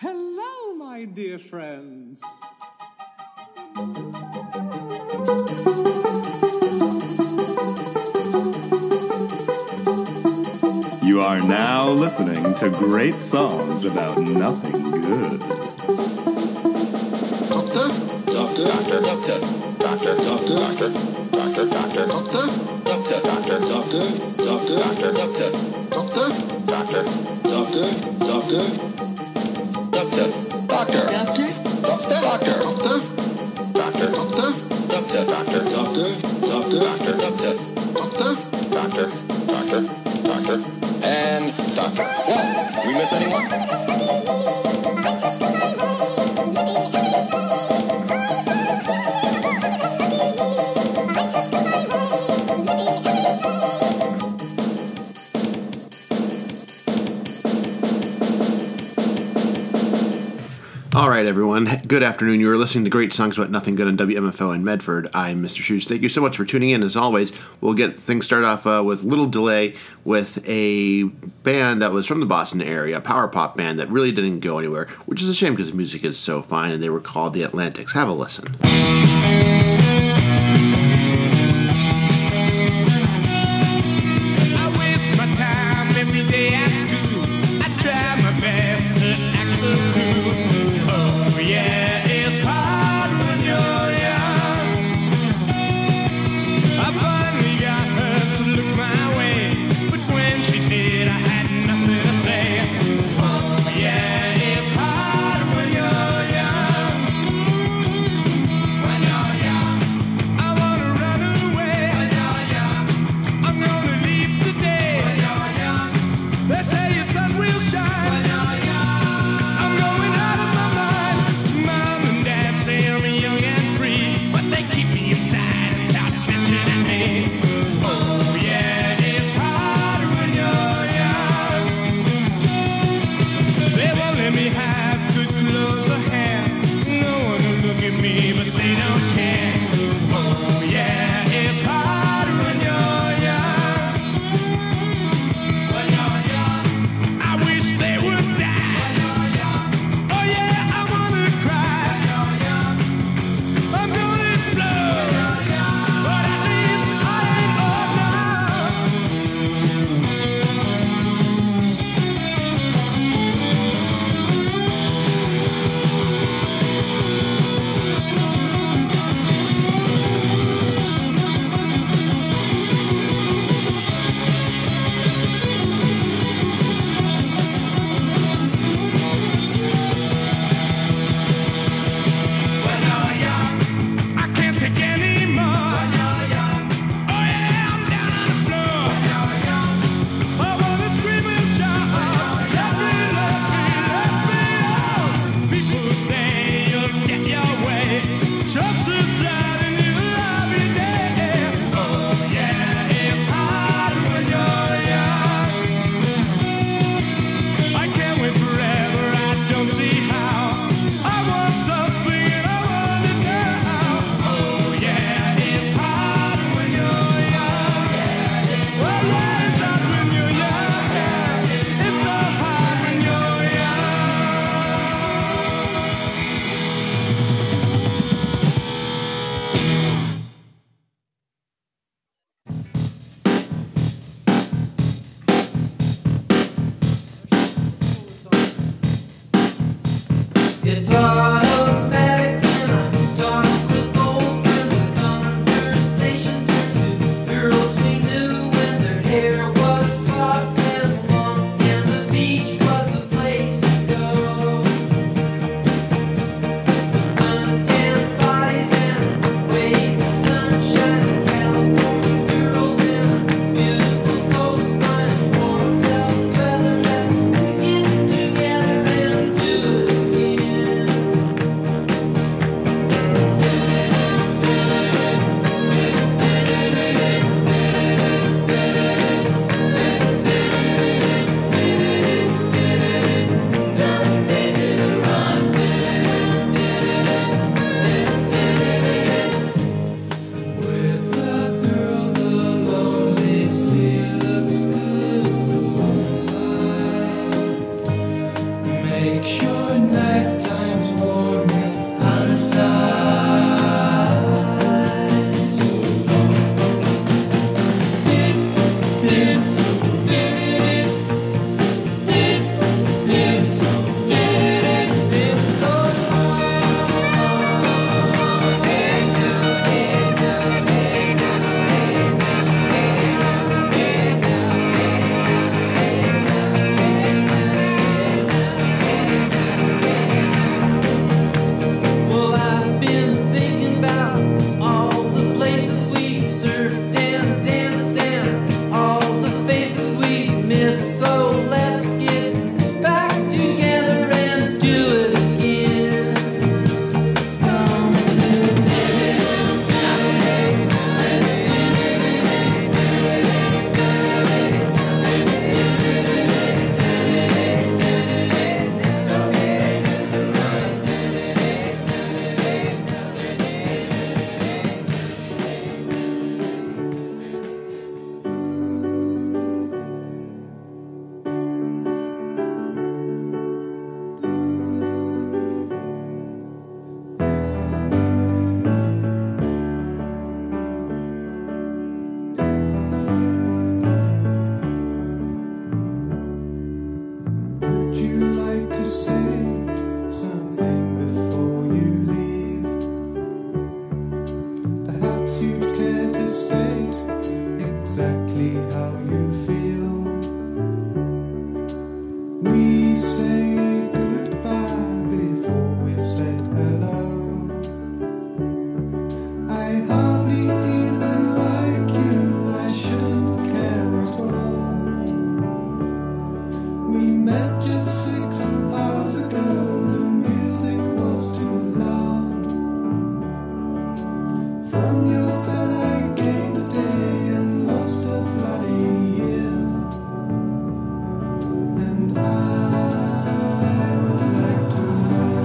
Hello, my dear friends. You are now listening to great songs about nothing good. And doctor. Whoa, we miss anyone? All right, everyone. Good afternoon. You are listening to Great Songs About Nothing Good on WMFO in Medford. I'm Mr. Shoes. Thank you so much for tuning in. As always, we'll get things started off with a little delay with a band that was from the Boston area, a power pop band that really didn't go anywhere, which is a shame because the music is so fine, and they were called the Atlantics. Have a listen. I waste my time every day at school. I try my best to act so cool. Oh yeah, it's hard when you're young. I finally got her to look my way, but when she did, I had nothing to say. Oh yeah, it's hard when you're young. When you're young, I wanna run away. When you're young, I'm gonna leave today. When you're young, they say your sun will shine. When you're young, I'm going out of my mind. Mom and Dad say I'm young and free, but they keep me inside and start bitching at me. Oh yeah, it's hard when you're young. They won't let me have good clothes or hair. No one will look at me, but they don't care. Oh yeah, it's hard when you're young. When you're young, I wish they would die. When you're young, oh yeah, I wanna cry. When you're young, I'm gonna explode. When you're young, but at least I ain't old now. When you're young, I can't take anymore. When you're young, oh yeah, I'm down on the floor. When you're young, I wanna scream and shout. Let me out. People say you'll get your way. Just sit down and you'll have your day. Oh yeah, it's hard when you're young. I can't wait forever, I don't see how. I want something and I want it now. Oh yeah, it's hard when you're young. Oh yeah, it's hard when you're young. It's so hard when you're It's automatic when I talk with old friends. A conversation turns to girls we knew when their hair was soft and long, and the beach was the place to go. With suntan bodies and waves of sunshine, California girls in a beautiful coastline and warm belt weather. Let's get together and do it again. makes your night times warm and out of sight. So long. Well, I've been thinking about all the places we've surfed and danced and all the faces we've missed. So let's get back together and do it again. Come Would you like to say something before you leave? Perhaps you'd care to state exactly how you feel. We say goodbye before we've said hello. I hardly even like you, I shouldn't care at all. We met just 6 hours ago, the music was too loud. From your bed I gained a day and lost a bloody year. And I would like to know.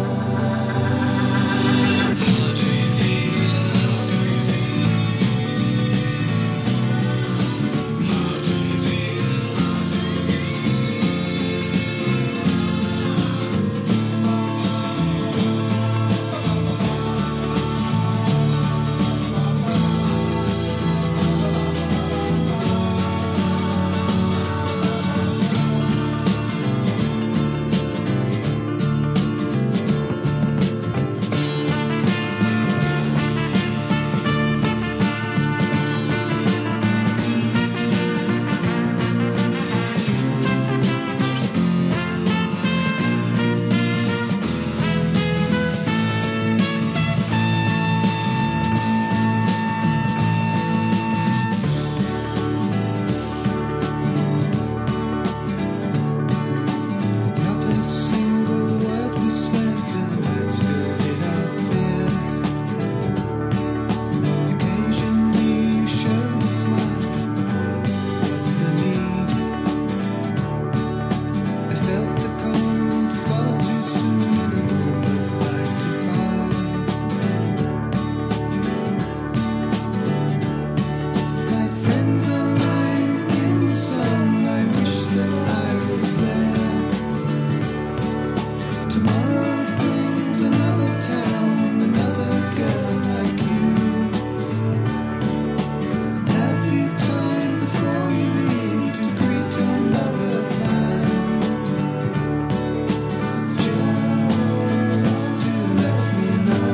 Not a single word we said, the night still hid our fears. Occasionally you showed a smile, but what was the need? I felt the cold far too soon in a room of 9 to 5. My friends are lying in the sun, I wish that I was there. Tomorrow brings another town, another girl like you. Have you time before you leave to greet another man? Just to let me know.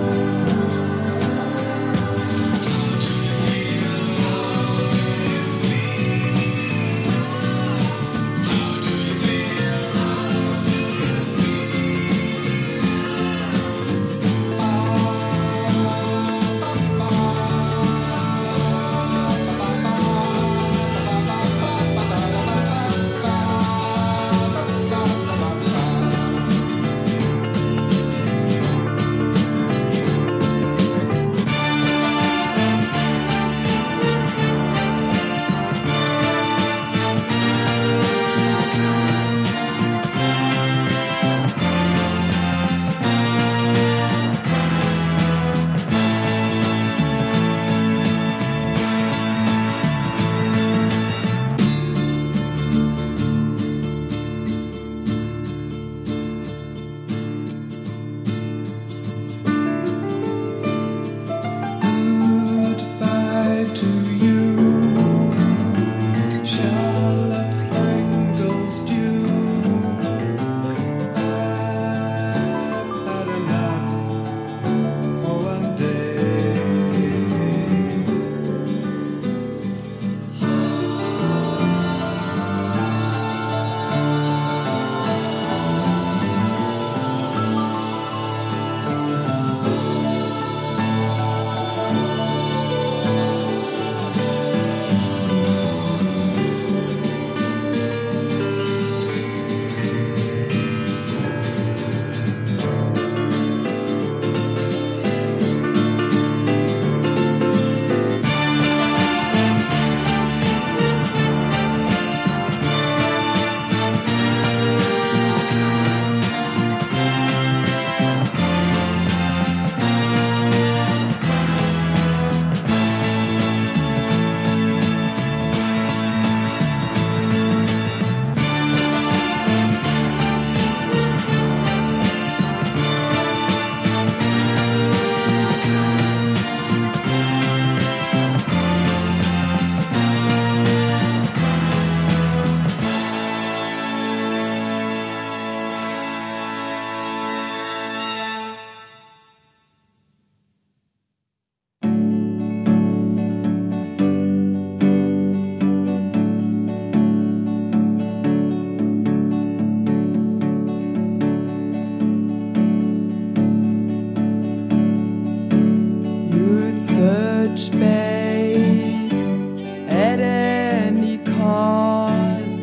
English Bay at any cost.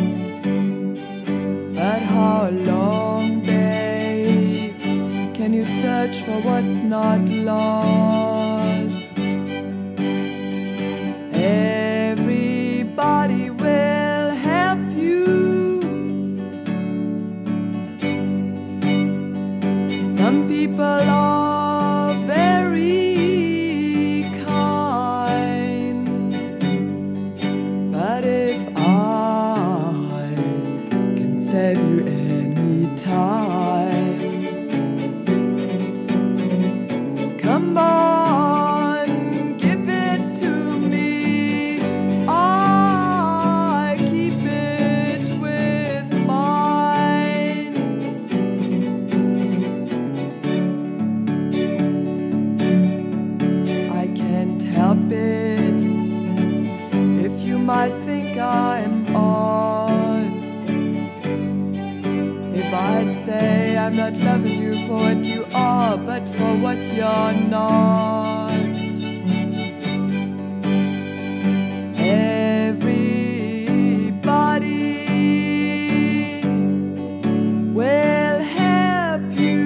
But how long, babe, can you search for what's not lost? Everybody will help you. Some people are very kind, but if I can save you anytime, come on, give it to me. I keep it with mine. I can't help it if you might think I'm odd. If I say I'm not loving you for what you are, but for what you're not. Everybody will help you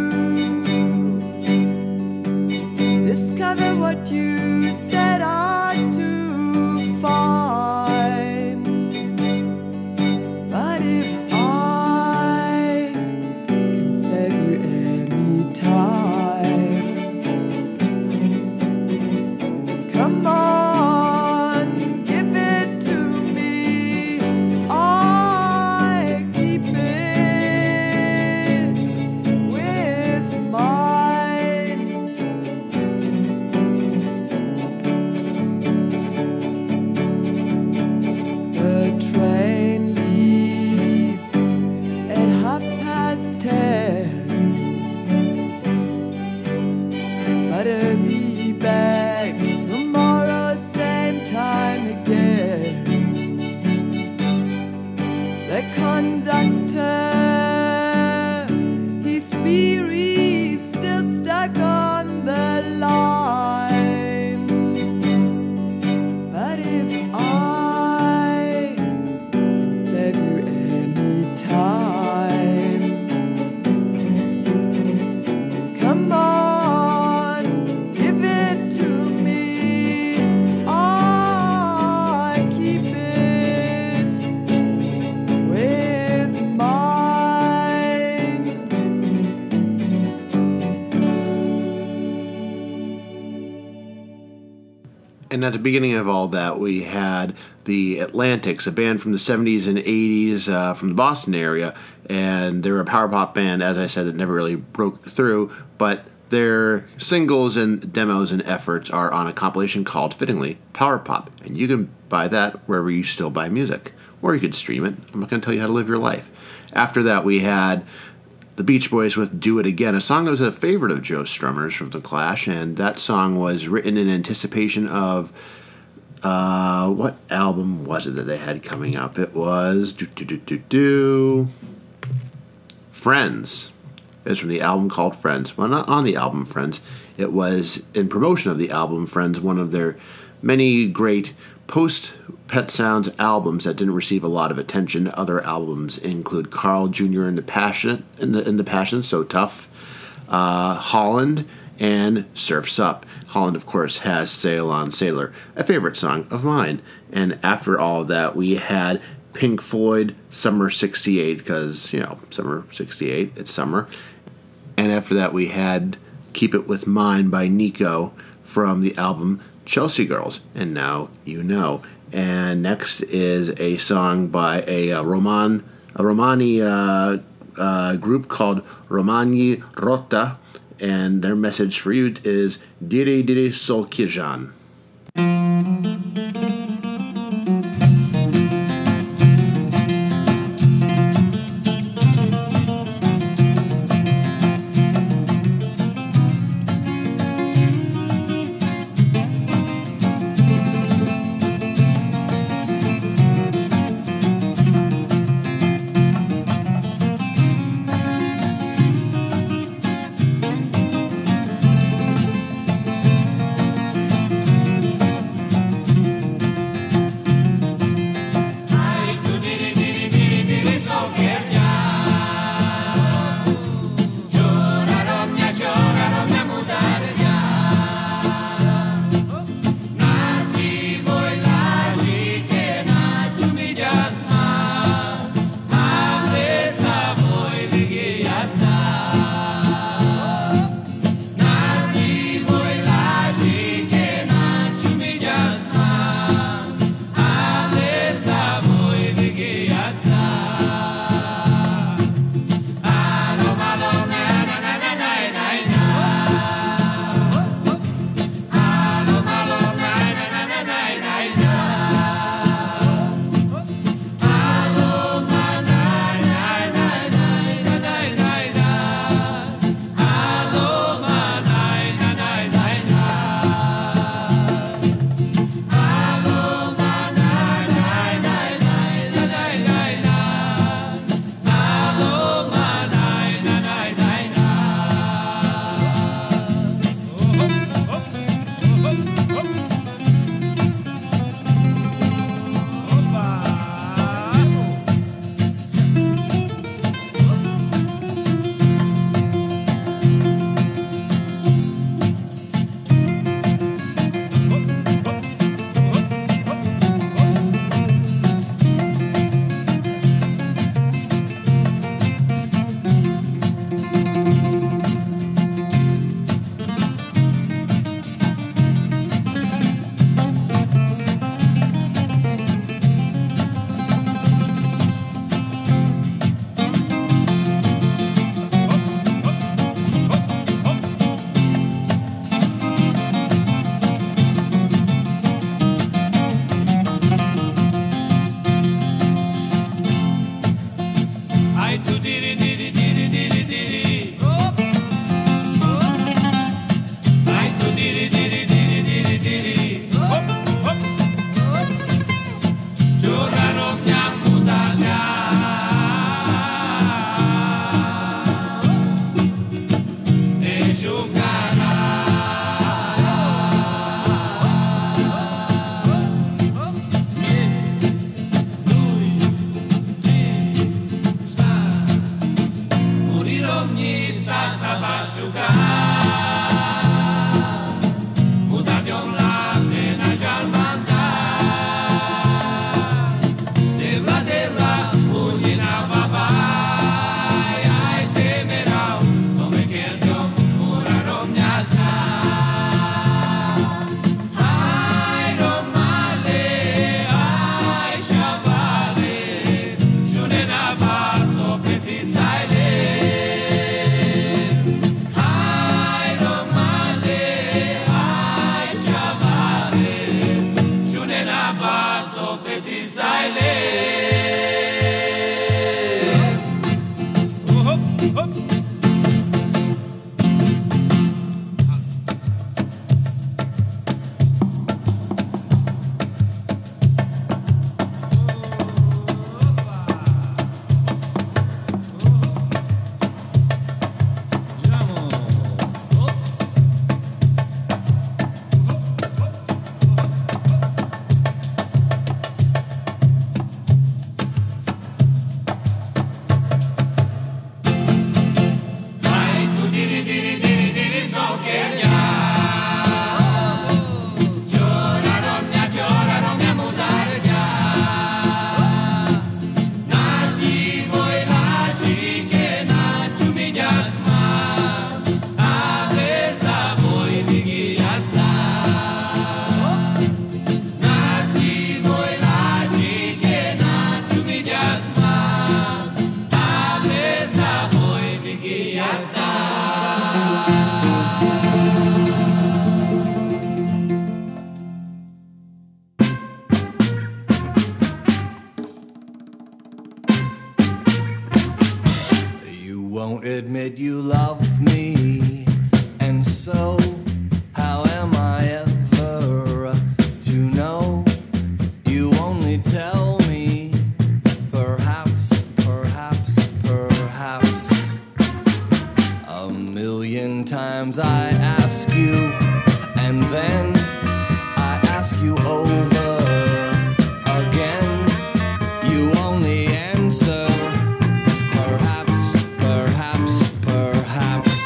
discover what you set out to find. But if I can save you anytime, come on, give it to me. I keep it with mine. The train leaves at 10:30, but I'll be back tomorrow same time again. The conductor, he's weary, still stuck on the line. But if I can save you anytime, come on, give it to me. I keep it with mine. And at the beginning of all that, we had the Atlantics, a band from the 70s and 80s from the Boston area. And they were a power pop band, as I said, that never really broke through. But their singles and demos and efforts are on a compilation called, fittingly, Power Pop. And you can buy that wherever you still buy music. Or you could stream it. I'm not going to tell you how to live your life. After that, we had the Beach Boys with Do It Again, a song that was a favorite of Joe Strummer's from The Clash, and that song was written in anticipation of what album was it that they had coming up? It was Friends. It's from the album called Friends. Well, not on the album Friends. It was in promotion of the album Friends, one of their many great post-Pet Sounds albums that didn't receive a lot of attention. Other albums include Carl Jr. and the Passion, So Tough, Holland, and Surf's Up. Holland, of course, has Sail On Sailor, a favorite song of mine. And after all of that, we had Pink Floyd, Summer 68, because, Summer 68, it's summer. And after that, we had Keep It With Mine by Nico from the album Chelsea Girls, and Now You Know. And next is a song by a Romani group called Romani Rota, and their message for you is Dire Dire So Kijan. won't admit you love me, and so how am I ever to know? You only tell me, perhaps, perhaps, perhaps. A million times I ask you, and then I ask you over again. You only answer, perhaps, perhaps, perhaps.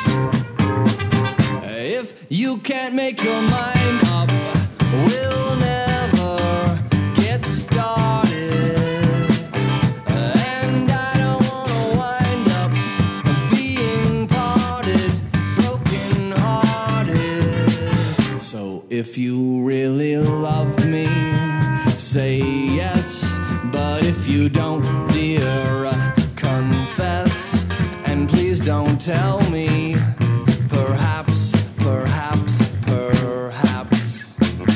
If you can't make your mind up, we'll never get started. And I don't wanna wind up being parted, broken hearted. So if you really love me, say yes. But if you don't, dear, confess. And please don't tell me, perhaps, perhaps, perhaps.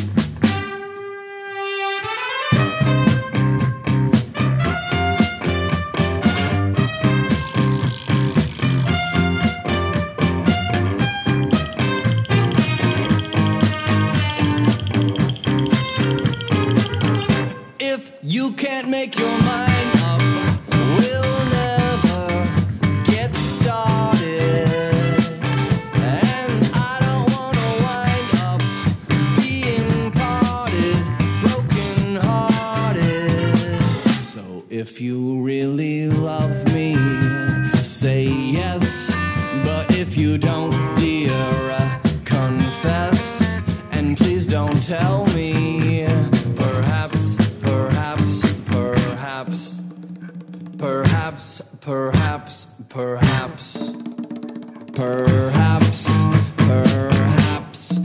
If you can't make your mind up, we'll never get started. And I don't wanna wind up being parted, broken hearted. So if you really love me, say yes. But if you don't, dear, confess. And please don't tell me, perhaps, perhaps, perhaps, perhaps, perhaps, perhaps, perhaps, perhaps,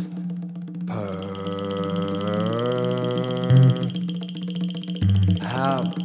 perhaps.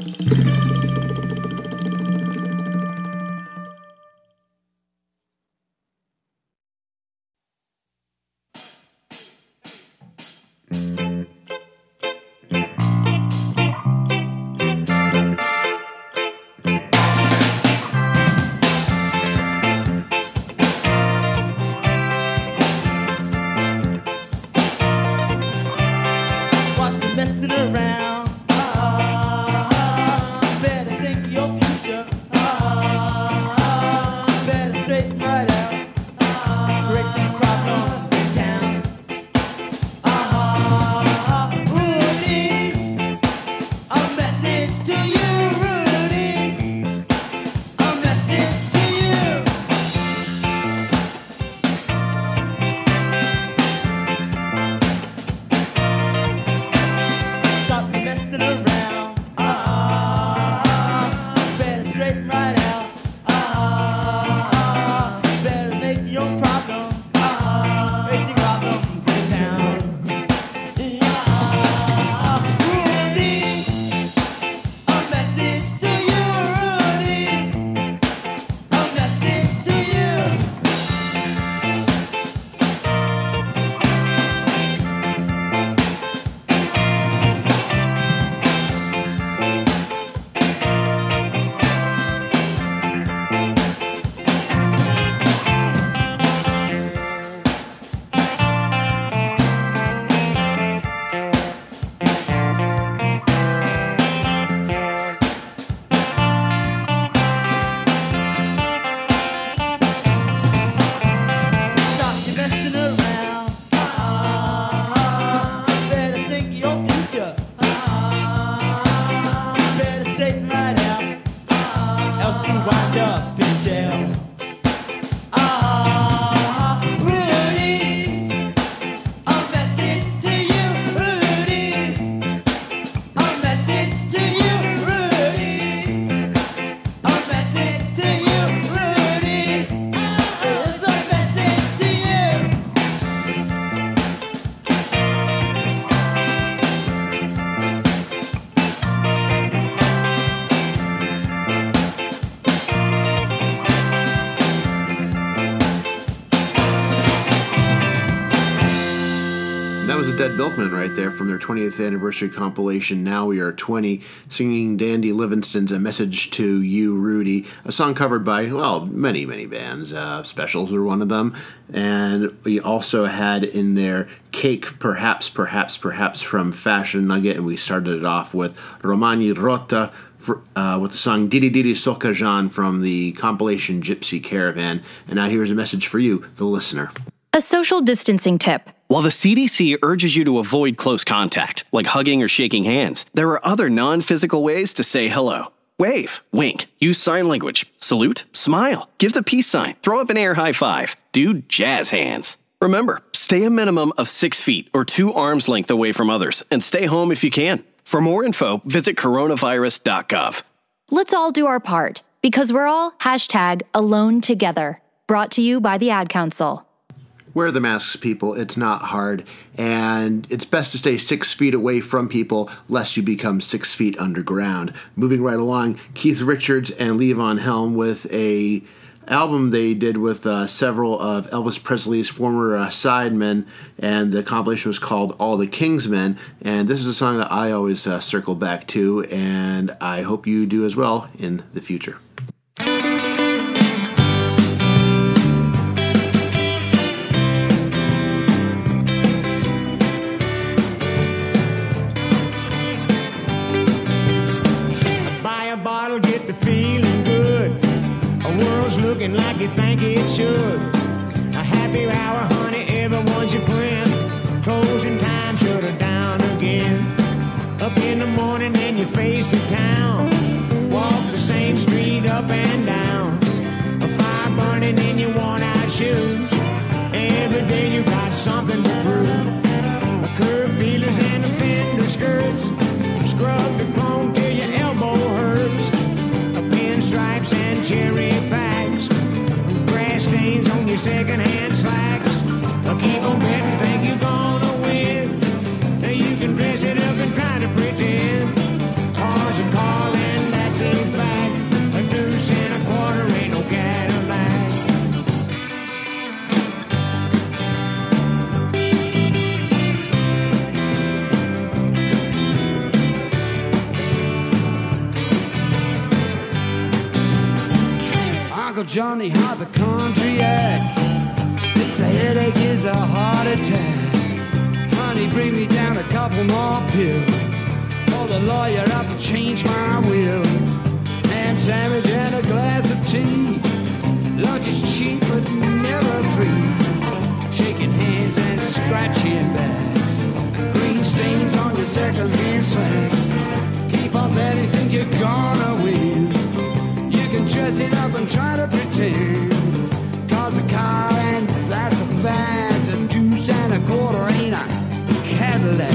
Ed Bilkman right there from their 20th anniversary compilation, Now We Are 20, singing Dandy Livingston's A Message to You, Rudy, a song covered by, well, many, many bands. Specials were one of them. And we also had in there Cake, Perhaps from Fashion Nugget, and we started it off with Romani Rota with the song Didi Didi Sokajan from the compilation Gypsy Caravan. And now here's a message for you, the listener. A social distancing tip. While the CDC urges you to avoid close contact, like hugging or shaking hands, there are other non-physical ways to say hello. Wave, wink, use sign language, salute, smile, give the peace sign, throw up an air high five, do jazz hands. Remember, stay a minimum of 6 feet or 2 arms length away from others, and stay home if you can. For more info, visit coronavirus.gov. Let's all do our part, because we're all #alone together. Brought to you by the Ad Council. Wear the masks, people. It's not hard. And it's best to stay 6 feet away from people lest you become 6 feet underground. Moving right along, Keith Richards and Levon Helm with a album they did with several of Elvis Presley's former sidemen, and the compilation was called All the Kingsmen. And this is a song that I always circle back to, and I hope you do as well in the future. Get the feeling good. A world's looking like you think it should. A happy hour, honey, everyone's your friend. Closing time, shut her down again. Up in the morning and you face the town. Walk the same street up and down. A fire burning in your worn out shoes. Every day you got something to prove. A curb feelers and a fender skirts. Scrub the chrome till your elbow hurts. Stripes and cherry packs, grass stains on your second-hand slacks. Keep on betting, think you're gonna win. Now you can dress it up and try to pretend. Cars are calling, that's a fact. A deuce and a quarter ain't no Cadillac. Uncle Johnny hypochondriac thinks a headache is a heart attack. Honey, bring me down a couple more pills. Call the lawyer up and change my will. Ham sandwich and a glass of tea. Lunch is cheap but never free. Shaking hands and scratching backs. Green stains on your second-hand slacks. Keep on betting, think you're gonna win. You can dress it up and try to pretend. Cause a car and that's a fact. A deuce and a quarter ain't a Cadillac.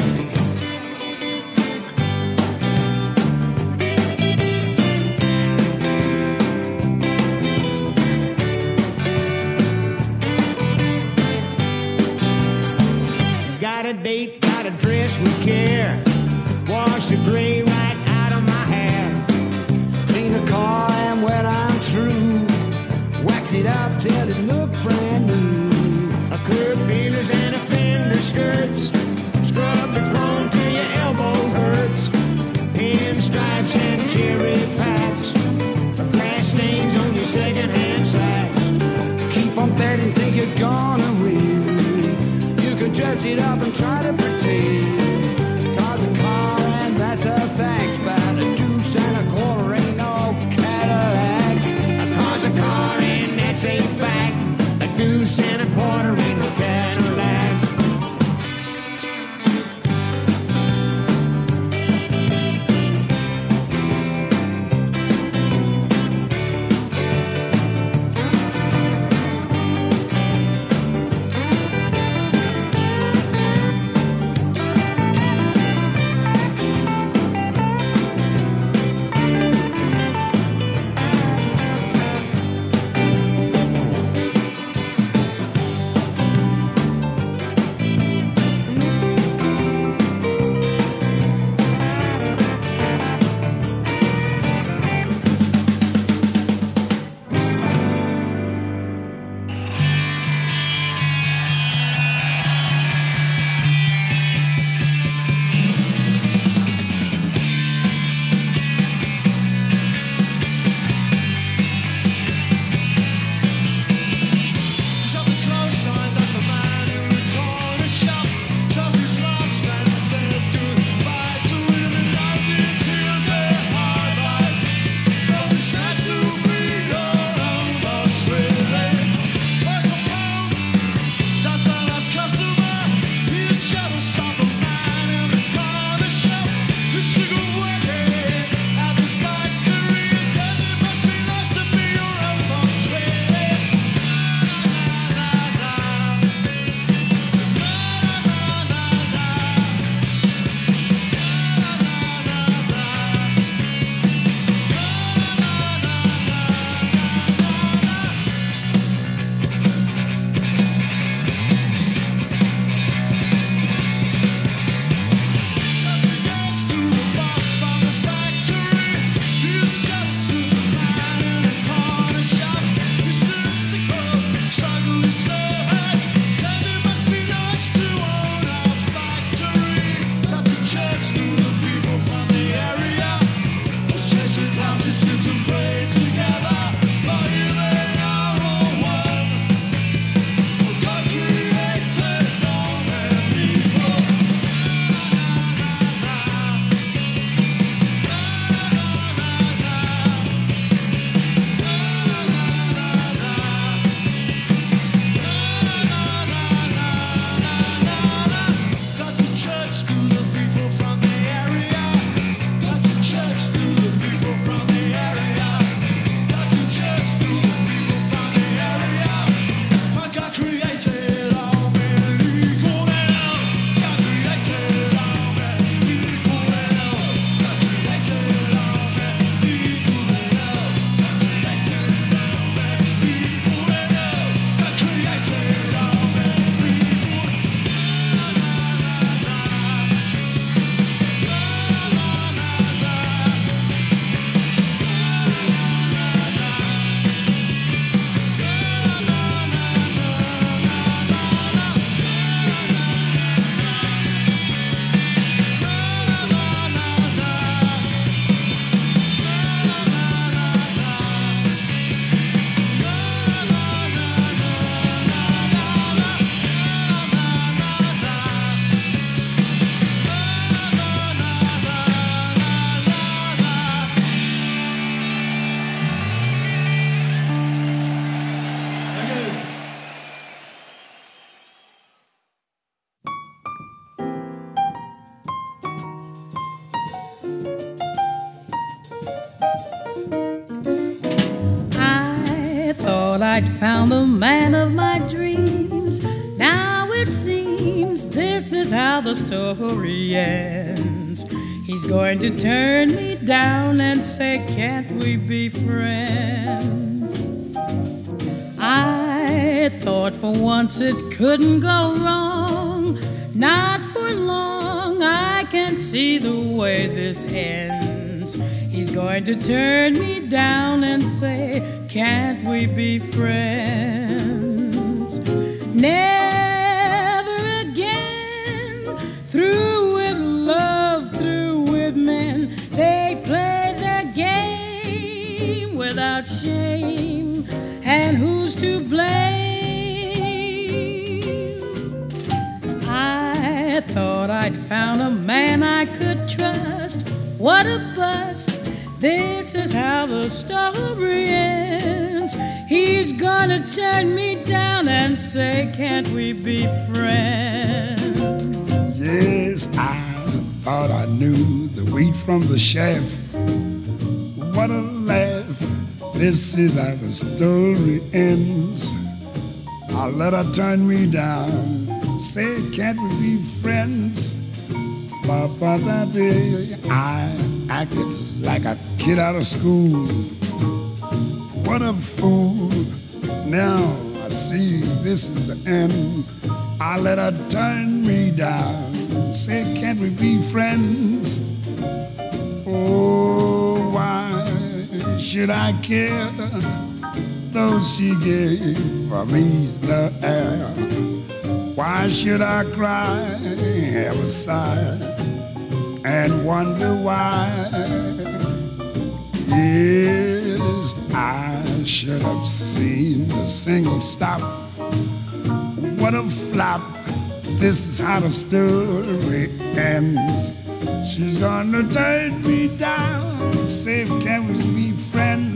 Got a date, got a dress with care. Wash the gray right out of my hair. Clean the car and when I'm through, wax it up till it look brand new. A curb feelers and a fender skirts. Scrub the chrome till your elbows hurts. Pinstripes and cherry pats. Grass stains on your second-hand slacks. Keep on betting, think you're gonna win. You can dress it up and try to pretend. Cause a car and that's a fact. About a deuce and a quarter ain't no Cadillac. Cause a car and that's a fact. A deuce and a quarter ain't no Cadillac. I'd found the man of my dreams. Now it seems this is how the story ends. He's going to turn me down and say, can't we be friends? I thought for once it couldn't go wrong. Not for long, I can see the way this ends. He's going to turn me down and say, can't we be friends? Never again, through with love, through with men. They play their game without shame, and who's to blame? I thought I'd found a man I could trust. What a bust. This is how the story ends. He's gonna turn me down and say, can't we be friends? Yes, I thought I knew the wheat from the chaff. What a laugh. This is how the story ends. I let her turn me down, say, can't we be friends? Papa, that day I acted like a kid out of school. What a fool. Now I see this is the end. I let her turn me down, say, can't we be friends? Oh, why should I care? Though she gave me the air. Why should I cry, have a sigh, and wonder why? Yes, I should have seen the single stop. What a flop. This is how the story ends. She's gonna turn me down, say, can we be friends?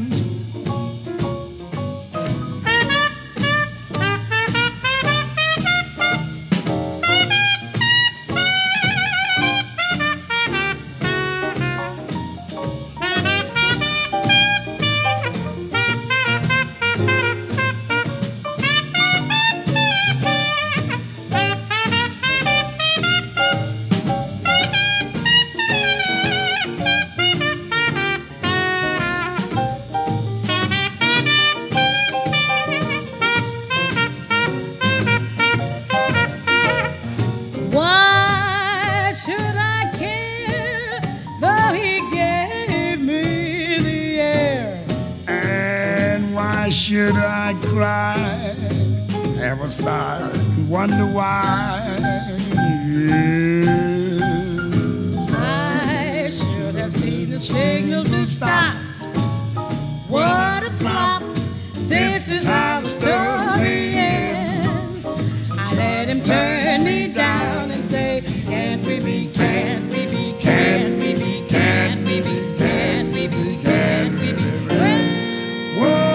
Should I cry, have a sigh, and wonder why? Yes. I should have seen the signal to stop. What a flop. This is how the story ends. I let him turn me down and say, can't we be, can't we be, can't we be, can't we be, can't we be, can't we be friends? Whoa.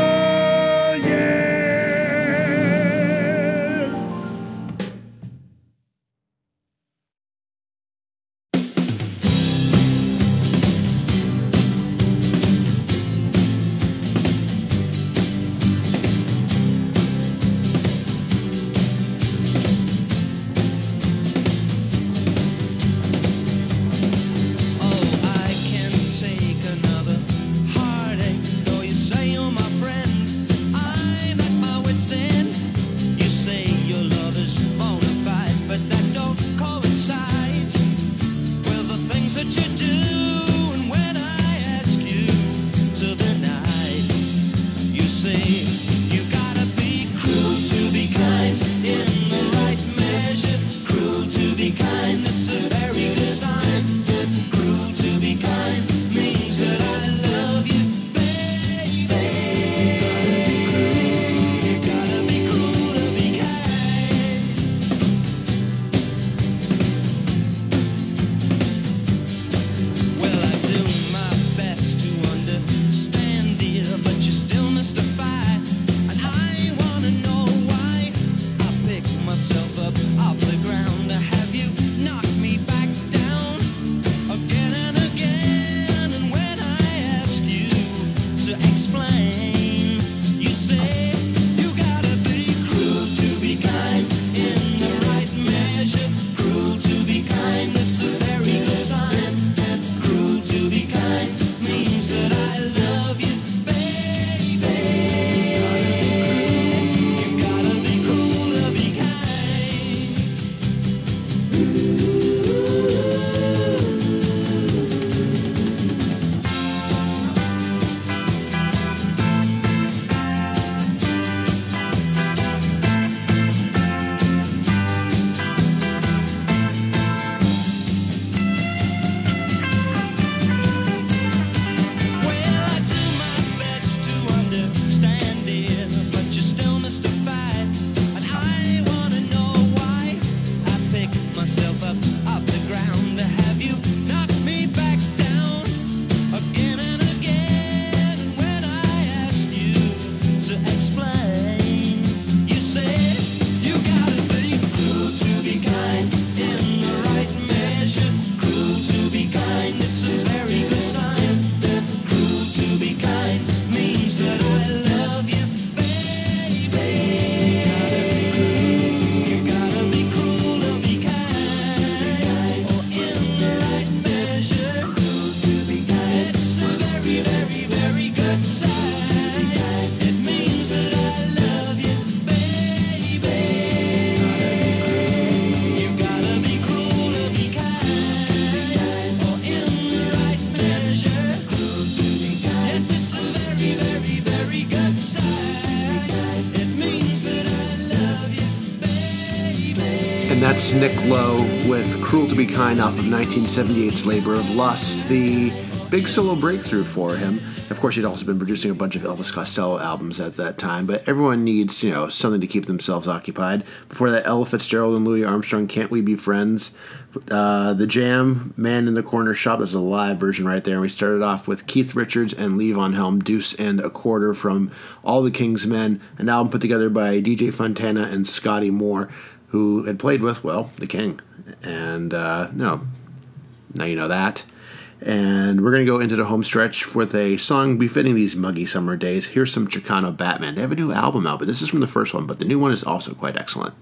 That's Nick Lowe with Cruel to Be Kind off of 1978's Labor of Lust, the big solo breakthrough for him. Of course, he'd also been producing a bunch of Elvis Costello albums at that time, but everyone needs, something to keep themselves occupied. Before that, Ella Fitzgerald and Louis Armstrong, Can't We Be Friends? The Jam, Man in the Corner Shop, there's a live version right there. And we started off with Keith Richards and Levon Helm, Deuce and a Quarter from All the King's Men, an album put together by DJ Fontana and Scotty Moore, who had played with, the King. And, now you know that. And we're going to go into the home stretch with a song befitting these muggy summer days. Here's some Chicano Batman. They have a new album out, but this is from the first one, but the new one is also quite excellent.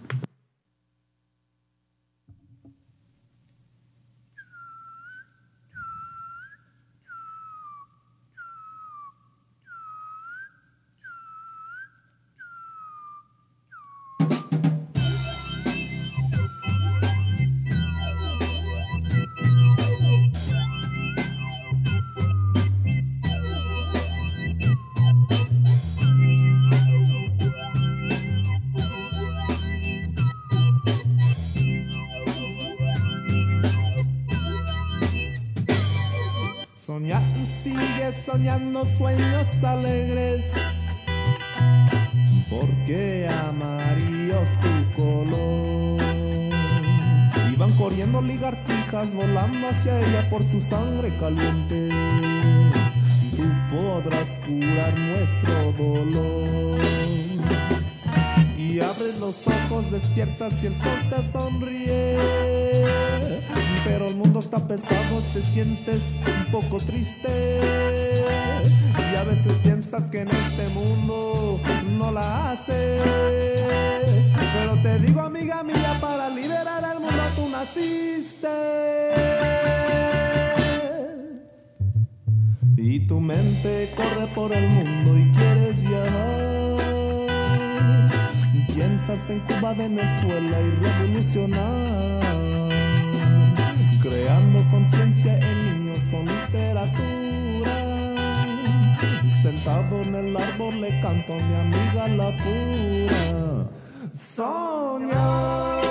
Soñar y sigue soñando sueños alegres, porque amarillo es tu color. Iban corriendo ligartijas volando hacia ella por su sangre caliente. Tú podrás curar nuestro dolor. Y abres los ojos, despiertas y el sol te sonríe. Pero el mundo está pesado, te sientes un poco triste. Y a veces piensas que en este mundo no la haces. Pero te digo, amiga mía, para liberar al mundo tú naciste. Y tu mente corre por el mundo y quieres viajar. Piensas en Cuba, Venezuela y revolucionar, creando conciencia en niños con literatura. Sentado en el árbol le canto a mi amiga la pura. Soñar.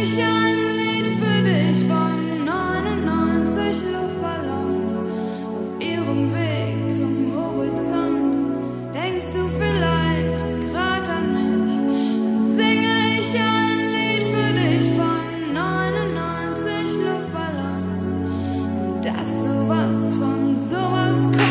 ich ein Lied für dich von 99 Luftballons auf ihrem Weg zum Horizont. Denkst du vielleicht grad an mich? Dann singe ich ein Lied für dich von 99 Luftballons und dass sowas von sowas kommt.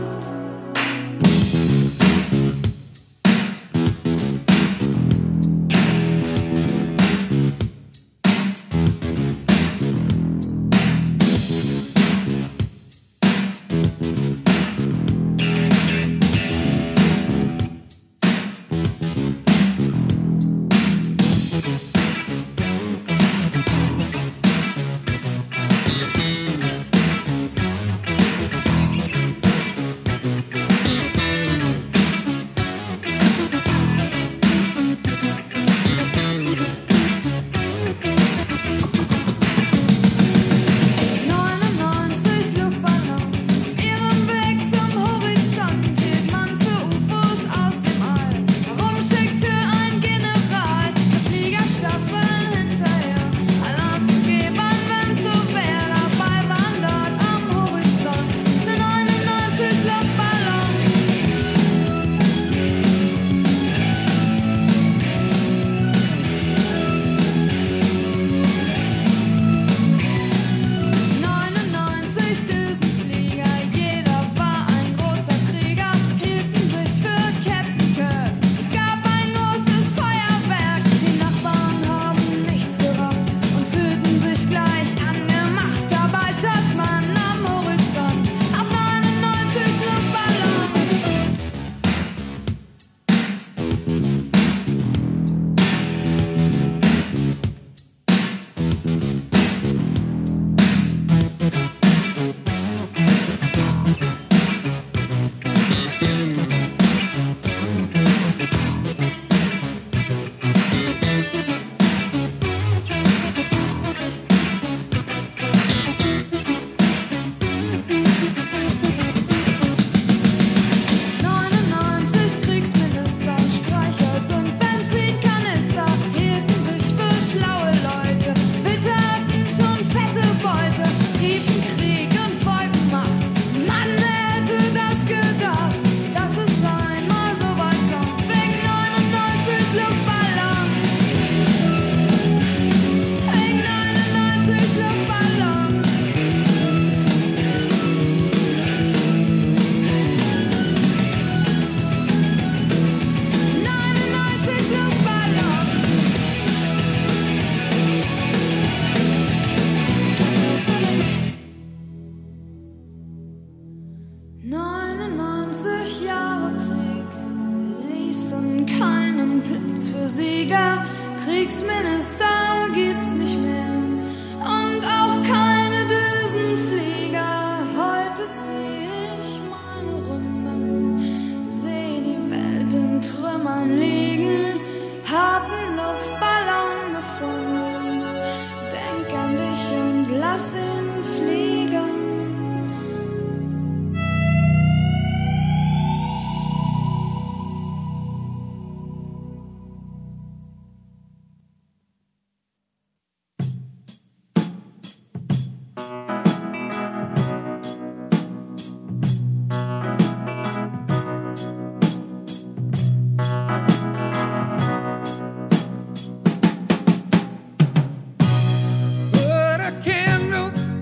Kriegsminister gibt's nicht mehr und auch keine Düsenflieger. Heute zieh ich meine Runden, seh die Welt in Trümmern liegen, hab 'n Luftballon gefunden, denk an dich und lass ihn fliegen. Put a candle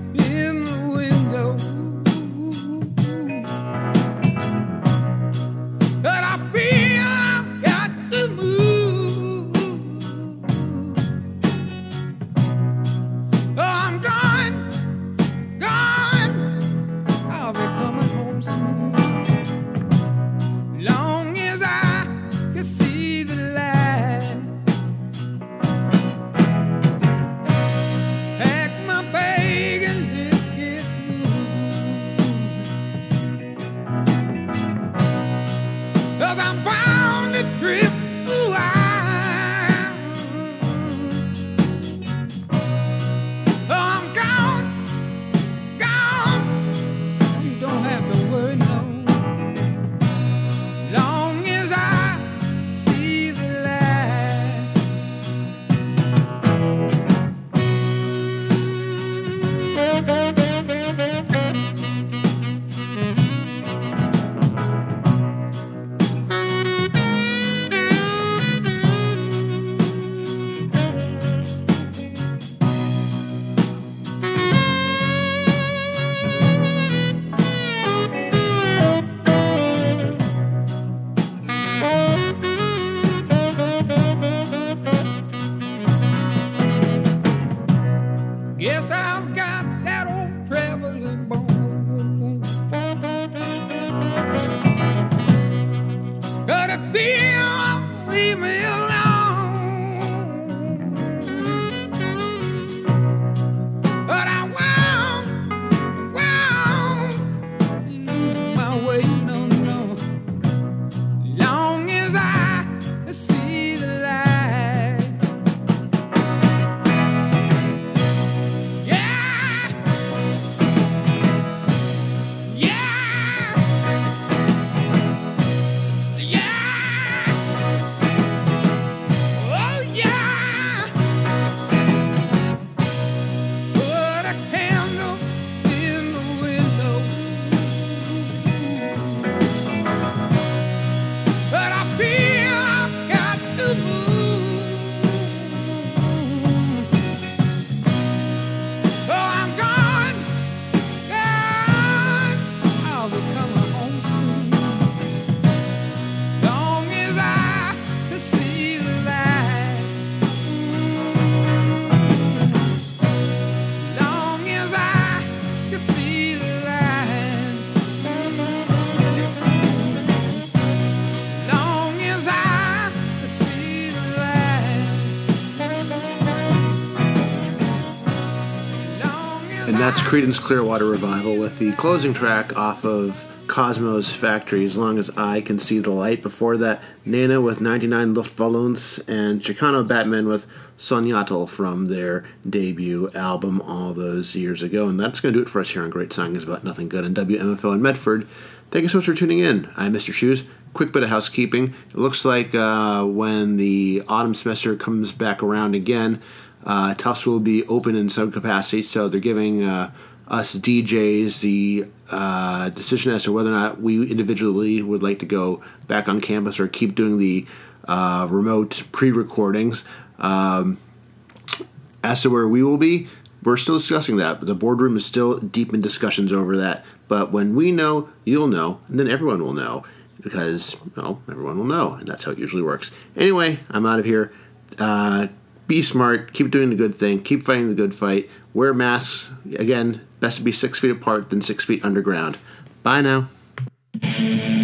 And that's Creedence Clearwater Revival with the closing track off of Cosmo's Factory, As Long As I Can See the Light. Before that, Nena with 99 Luftballons and Chicano Batman with Sonyatl from their debut album all those years ago. And that's going to do it for us here on Great Songs About Nothing Good on WMFO in Medford. Thank you so much for tuning in. I'm Mr. Shoes. Quick bit of housekeeping. It looks like when the autumn semester comes back around again, Tufts will be open in some capacity, so they're giving us DJs the decision as to whether or not we individually would like to go back on campus or keep doing the remote pre-recordings. As to where we will be, we're still discussing that, but the boardroom is still deep in discussions over that. But when we know, you'll know, and then everyone will know, because, well, everyone will know, and that's how it usually works. Anyway, I'm out of here. Be smart, keep doing the good thing, keep fighting the good fight, wear masks. Again, best to be 6 feet apart than 6 feet underground. Bye now.